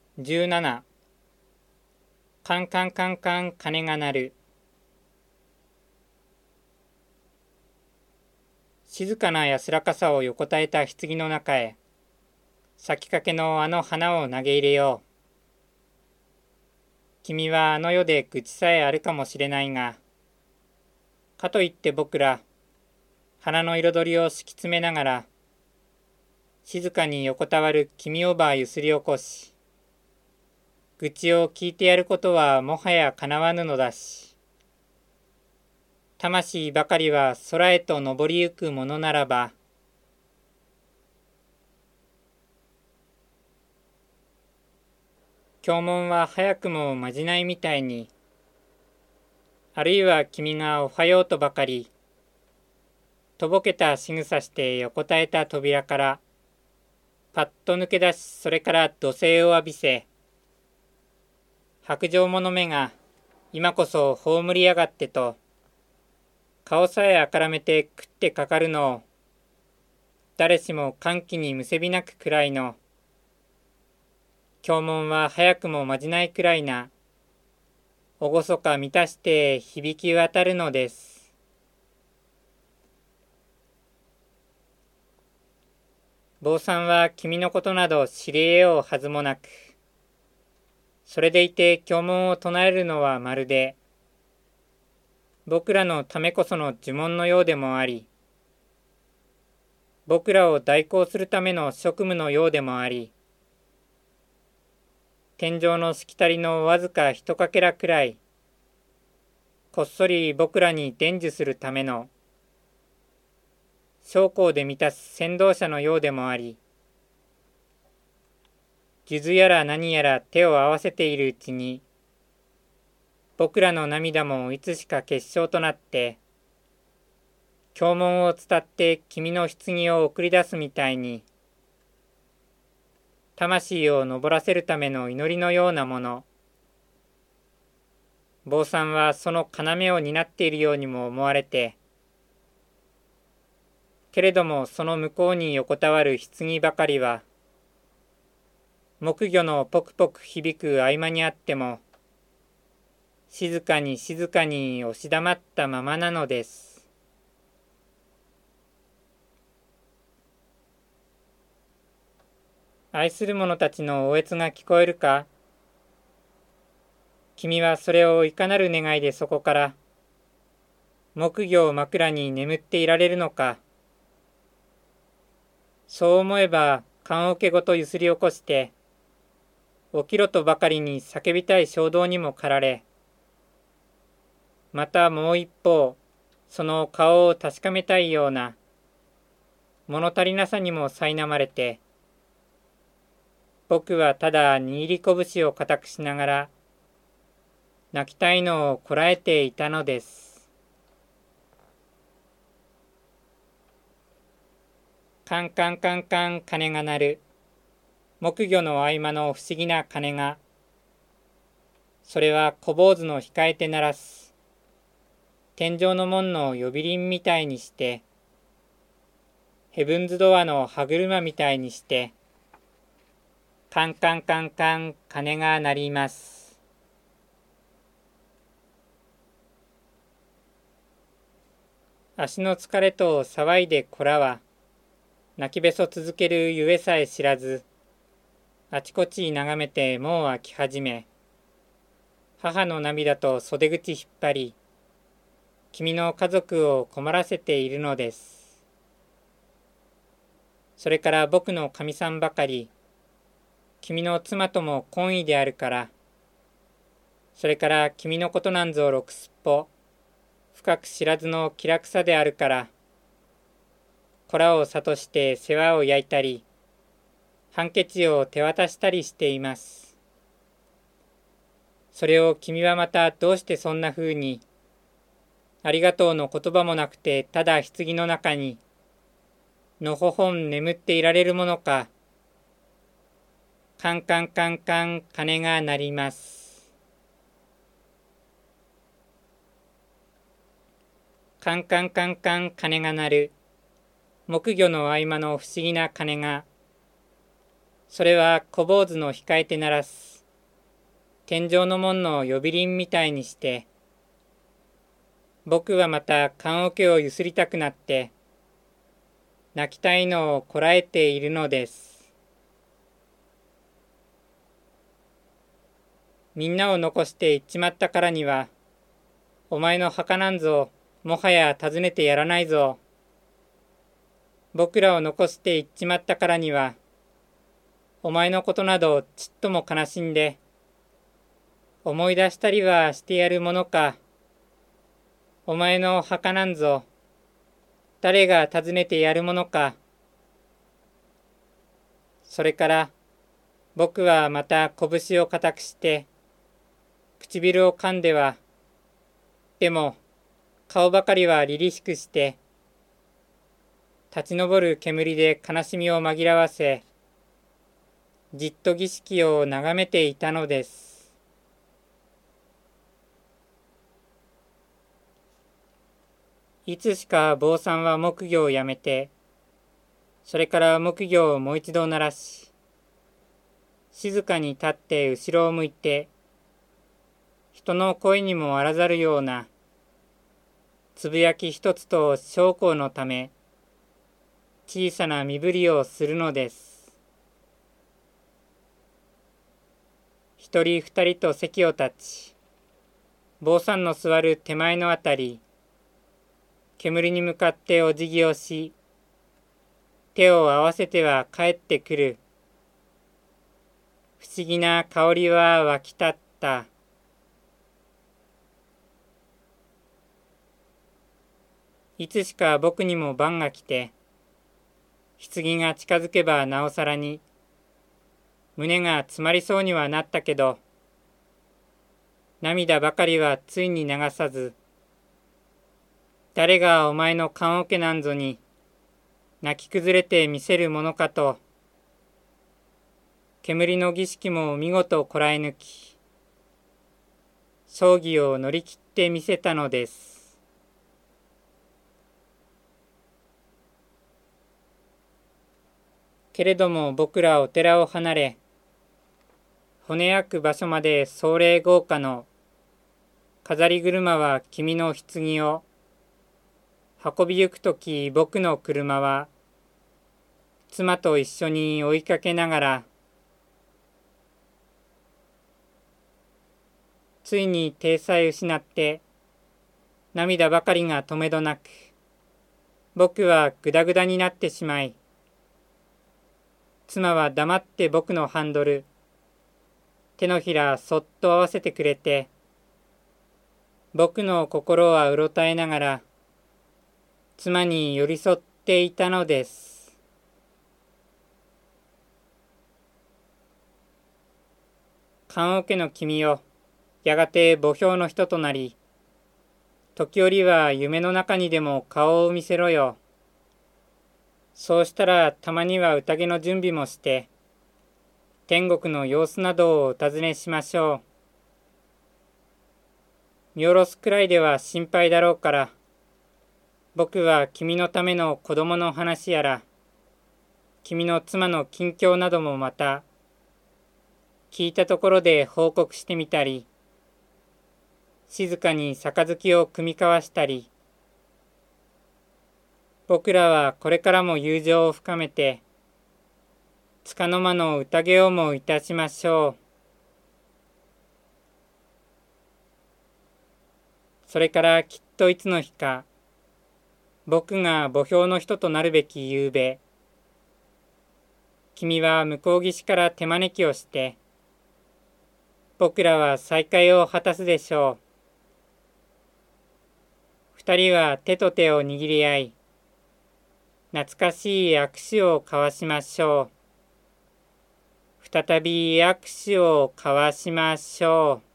17カンカンカンカン鐘が鳴る。静かな安らかさを横たえた棺の中へ、咲きかけのあの花を投げ入れよう。君はあの世で愚痴さえあるかもしれないが、かといって僕ら、花の彩りを敷き詰めながら、静かに横たわる君をばゆすり起こし、愚痴を聞いてやることはもはやかなわぬのだし、魂ばかりは空へと登りゆくものならば、経文は早くもまじないみたいに、あるいは君がおはようとばかり、とぼけた仕草して横たえた扉から、パッと抜け出し、それから土星を浴びせ、白状者目が今こそ葬りやがってと、顔さえあからめて食ってかかるのを、誰しも歓喜にむせび泣くくらいの、経文は早くもまじないくらいな、厳か満たして響き渡るのです。坊さんは君のことなど知り得ようはずもなく、それでいて経文を唱えるのはまるで、僕らのためこその呪文のようでもあり、僕らを代行するための職務のようでもあり、天井のしきたりのわずか一かけらくらい、こっそり僕らに伝授するための、将校で満たす先導者のようでもあり、数珠やら何やら手を合わせているうちに、僕らの涙もいつしか結晶となって、経文を伝って君の棺を送り出すみたいに、魂を昇らせるための祈りのようなもの、坊さんはその要を担っているようにも思われて、けれどもその向こうに横たわる棺ばかりは、木魚のポクポク響く合間にあっても、静かに静かに押し黙ったままなのです。愛する者たちのおえつが聞こえるか？君はそれをいかなる願いでそこから、木魚を枕に眠っていられるのか。そう思えば棺桶ごとゆすり起こして、起きろとばかりに叫びたい衝動にも駆られ、またもう一方、その顔を確かめたいような物足りなさにも苛まれて、僕はただ握り拳を固くしながら、泣きたいのをこらえていたのです。カンカンカンカン鐘が鳴る。木魚の合間の不思議な鐘が、それは小坊主の控えて鳴らす。天井の門の呼び鈴みたいにして、ヘブンズドアの歯車みたいにして、カンカンカンカン鐘が鳴ります。足の疲れと騒いで子らは、泣きべそ続けるゆえさえ知らず、あちこち眺めてもう飽き始め、母の涙と袖口引っ張り、君の家族を困らせているのです。それから僕のかみさんばかり、君の妻とも懇意であるから、それから君のことなんぞろくすっぽ、深く知らずの気楽さであるから、子らを諭して世話を焼いたり、ハンケチを手渡したりしています。それを君はまたどうしてそんなふうに、ありがとうの言葉もなくてただ棺の中に、のほほん眠っていられるものか。カンカンカンカン鐘が鳴ります。カンカンカンカン鐘が鳴る。木魚の合間の不思議な鐘が、 それは小坊主の控えて鳴らす天井の門の呼び鈴みたいにして、僕はまた棺桶をゆすりたくなって泣きたいのをこらえているのです。みんなを残して行っちまったからには、お前の墓なんぞもはや訪ねてやらないぞ。僕らを残して行っちまったからには、お前のことなどちっとも悲しんで思い出したりはしてやるものか。お前の墓なんぞ誰が訪ねてやるものか。それから僕はまた拳を固くして唇を噛んでは、でも顔ばかりは凛々しくして立ち上る煙で悲しみを紛らわせ、じっと儀式を眺めていたのです。いつしか坊さんは木魚をやめて、それから木魚をもう一度鳴らし、静かに立って後ろを向いて、人の声にもあらざるようなつぶやき一つと将校のため小さな身振りをするのです。一人二人と席を立ち、坊さんの座る手前のあたり、煙に向かってお辞儀をし、手を合わせては帰ってくる。不思議な香りは湧き立った。いつしか僕にも晩が来て、棺が近づけばなおさらに、胸が詰まりそうにはなったけど、涙ばかりはついに流さず、誰がお前の棺桶なんぞに泣き崩れてみせるものかと、煙の儀式も見事こらえ抜き、葬儀を乗り切ってみせたのです。けれども僕らお寺を離れ、骨焼く場所まで壮麗豪華の飾り車は君の棺を運びゆくとき、僕の車は妻と一緒に追いかけながら、ついに体裁失って涙ばかりがとめどなく、僕はぐだぐだになってしまい、妻は黙って僕のハンドル、手のひらそっと合わせてくれて、僕の心はうろたえながら、妻に寄り添っていたのです。棺桶の君よ、やがて墓標の人となり、時折は夢の中にでも顔を見せろよ。そうしたらたまには宴の準備もして、天国の様子などをお尋ねしましょう。見下ろすくらいでは心配だろうから、僕は君のための子供の話やら、君の妻の近況などもまた、聞いたところで報告してみたり、静かに杯を酌み交わしたり、僕らはこれからも友情を深めて、束の間の宴をもいたしましょう。それからきっといつの日か、僕が墓標の人となるべき夕べ、君は向こう岸から手招きをして、僕らは再会を果たすでしょう。二人は手と手を握り合い、懐かしい握手を交わしましょう。再び握手を交わしましょう。